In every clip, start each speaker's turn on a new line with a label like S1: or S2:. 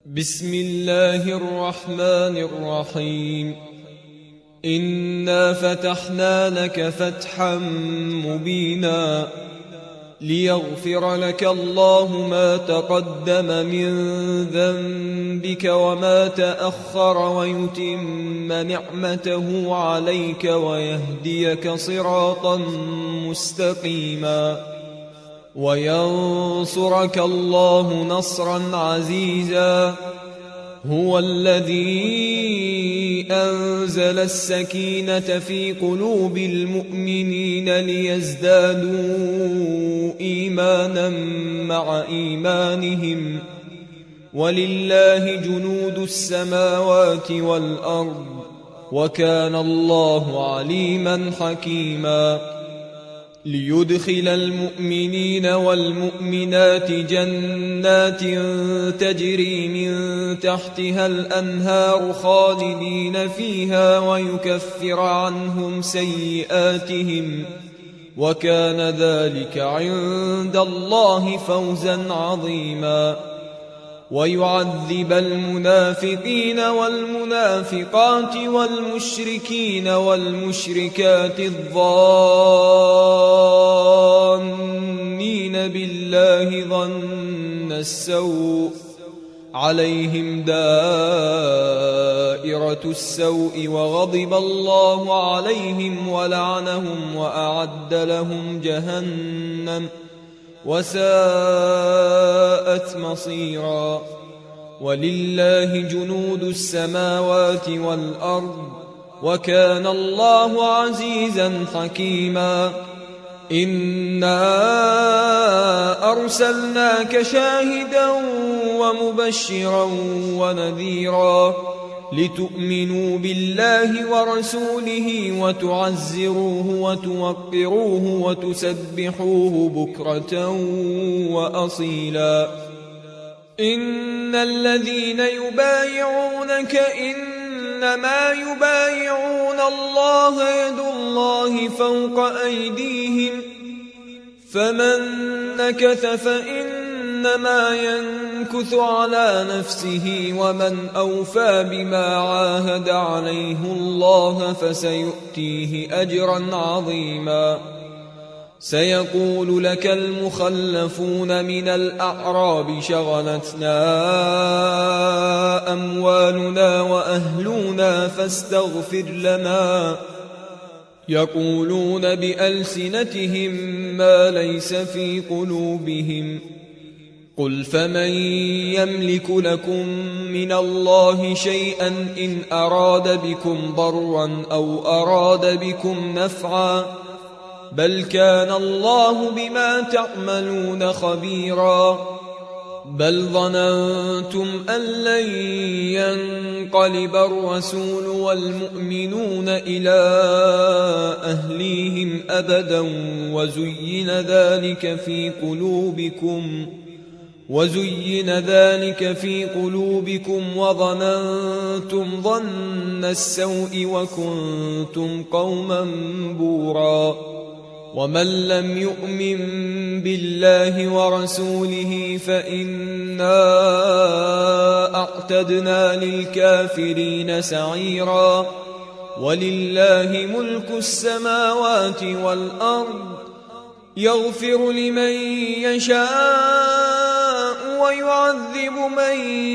S1: بسم الله الرحمن الرحيم. إنا فتحنا لك فتحا مبينا ليغفر لك الله ما تقدم من ذنبك وما تأخر ويتم نعمته عليك ويهديك صراطا مستقيما وينصرك الله نصرا عزيزا. هو الذي أنزل السكينة في قلوب المؤمنين ليزدادوا إيمانا مع إيمانهم ولله جنود السماوات والأرض وكان الله عليما حكيما. ليدخل المؤمنين والمؤمنات جنات تجري من تحتها الأنهار خالدين فيها ويكفر عنهم سيئاتهم وكان ذلك عند الله فوزا عظيما. ويعذب المنافقين والمنافقات والمشركين والمشركات الظانين بالله ظن السوء عليهم دائرة السوء وغضب الله عليهم ولعنهم وأعد لهم جهنم وساءت مصيرا. ولله جنود السماوات والأرض وكان الله عزيزا حكيما. إنا أرسلناك شاهدا ومبشرا ونذيرا لتؤمنوا بالله ورسوله وتعزروه وتوقروه وتسبحوه بكرة وأصيلا. إن الذين يبايعونك إنما يبايعون الله يد الله فوق أيديهم فمن نكث فإنما ينكث على نفسه ومن أوفى بما عاهد عليه الله فسيؤتيه أجرا عظيما. سيقول لك المخلفون من الأعراب شغلتنا أموالنا وأهلنا فاستغفر لنا. يقولون بألسنتهم ما ليس في قلوبهم. قل فمن يملك لكم من الله شيئا إن أراد بكم ضرا أو أراد بكم نفعا بل كان الله بما تعملون خبيرا. بل ظننتم أن لن ينقلب الرسول والمؤمنون إلى أهليهم أبدا وزين ذلك في قلوبكم وظننتم ظن السوء وكنتم قوما بورا. ومن لم يؤمن بالله ورسوله فإنا أعتدنا للكافرين سعيرا. ولله ملك السماوات والأرض يغفر لمن يشاء ويعذب من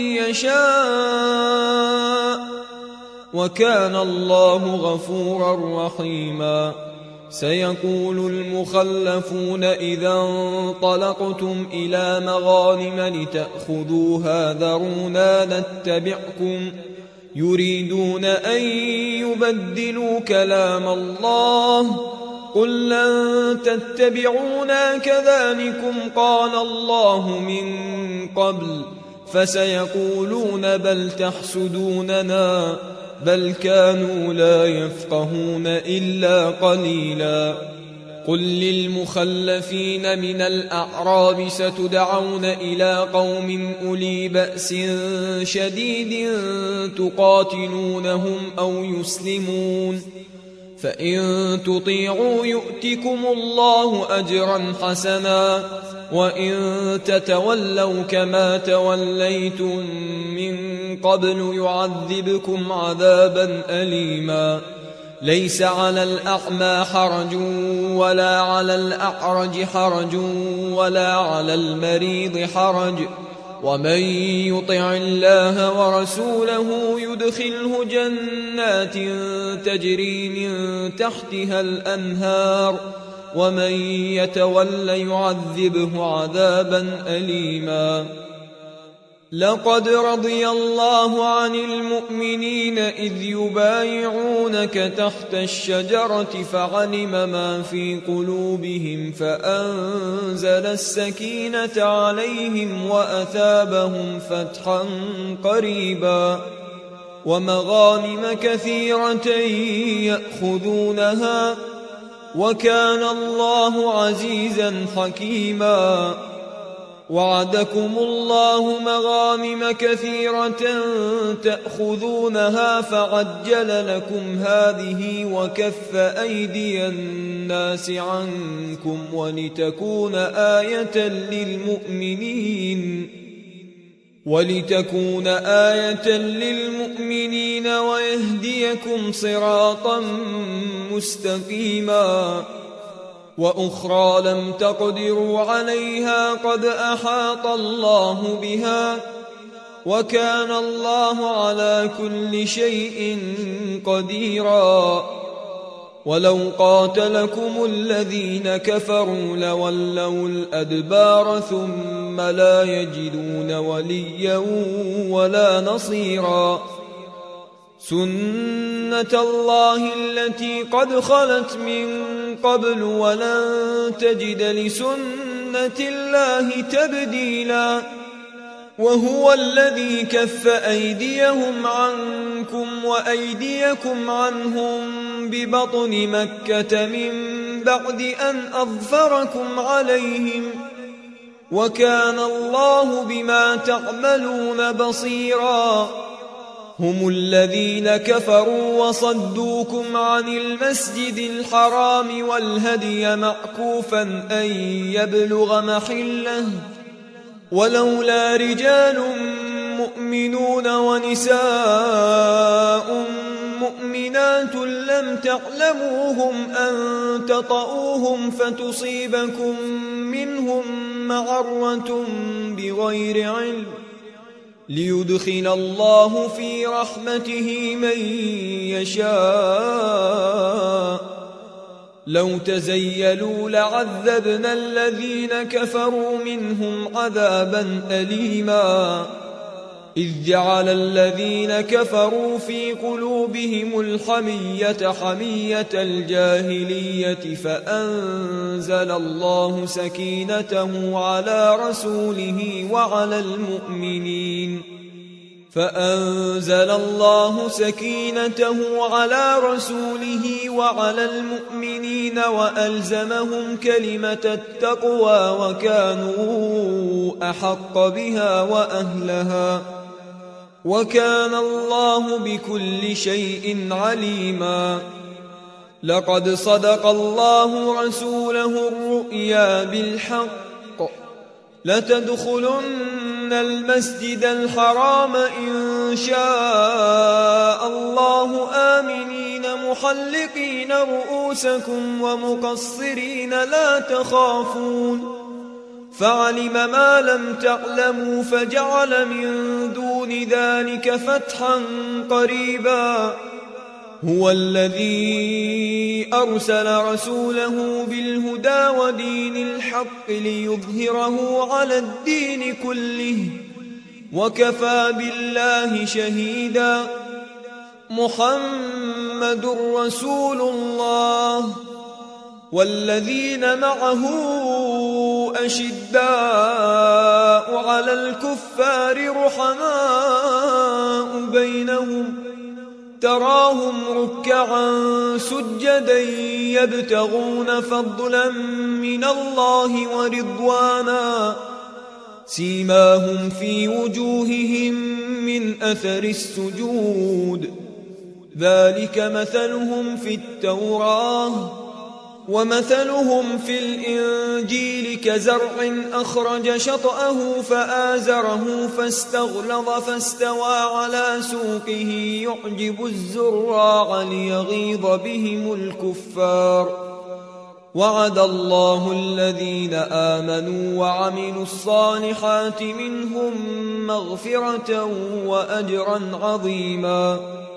S1: يشاء وكان الله غفورا رحيما. سيقول المخلفون إذا انطلقتم إلى مغانم لتأخذوها ذرونا نتبعكم يريدون أن يبدلوا كلام الله. قل لن تتبعونا كذلكم قال الله من قبل فسيقولون بل تحسدوننا بل كانوا لا يفقهون إلا قليلا. قل للمخلفين من الأعراب ستدعون إلى قوم أولي بأس شديد تقاتلونهم أو يسلمون فإن تطيعوا يؤتكم الله أجرا حسنا وإن تتولوا كما توليتم من قبل يعذبكم عذابا أليما ليس على الأعمى حرج ولا على الأعرج حرج ولا على المريض حرج ومن يطع الله ورسوله يدخله جنات تجري من تحتها الأنهار ومن يتول يعذبه عذابا أليما لقد رضي الله عن المؤمنين إذ يبايعونك تحت الشجرة فعلم ما في قلوبهم فأنزل السكينة عليهم وأثابهم فتحا قريبا ومغانم كثيرة يأخذونها وكان الله عزيزا حكيما وعدكم الله مغانم كثيرة تأخذونها فعجل لكم هذه وكف أيدي الناس عنكم ولتكون آية للمؤمنين ويهديكم صراطا مستقيما وأخرى لم تقدروا عليها قد أحاط الله بها وكان الله على كل شيء قديرا ولو قاتلكم الذين كفروا لولوا الأدبار ثم لا يجدون وليا ولا نصيرا سنة الله التي قد خلت من قبل ولن تجد لسنة الله تبديلا وهو الذي كف أيديهم عنكم وأيديكم عنهم ببطن مكة من بعد أن أظفركم عليهم وكان الله بما تعملون بصيرا هم الذين كفروا وصدوكم عن المسجد الحرام والهدي معكوفا أن يبلغ محله ولولا رجال مؤمنون ونساء مؤمنات لم تعلموهم أن تطؤوهم فتصيبكم منهم معرة بغير علم ليدخل الله في رحمته من يشاء لو تزيلوا لعذبنا الذين كفروا منهم عذابا أليما إذ جعل الذين كفروا في قلوبهم الحمية حمية الجاهلية فأنزل الله سكينته على رسوله وعلى المؤمنين وألزمهم كلمة التقوى وكانوا أحق بها وأهلها وكان الله بكل شيء عليما لقد صدق الله رسوله الرؤيا بالحق لتدخلن المسجد الحرام إن شاء الله آمنين محلقين رؤوسكم ومقصرين لا تخافون فعلم ما لم تعلموا فجعل من دون ذلك فتحا قريبا هو الذي أرسل رسوله بالهدى ودين الحق ليظهره على الدين كله وكفى بالله شهيدا محمد رسول الله والذين معه أشداء على الكفار رحماء بينهم تراهم ركعا سجدا يبتغون فضلا من الله ورضوانا سيماهم في وجوههم من أثر السجود ذلك مثلهم في التوراة ومثلهم في الإنجيل كزرع أخرج شطأه فآزره فاستغلظ فاستوى على سوقه يعجب الزراع ليغيظ بهم الكفار. وعد الله الذين آمنوا وعملوا الصالحات منهم مغفرة وأجرا عظيما.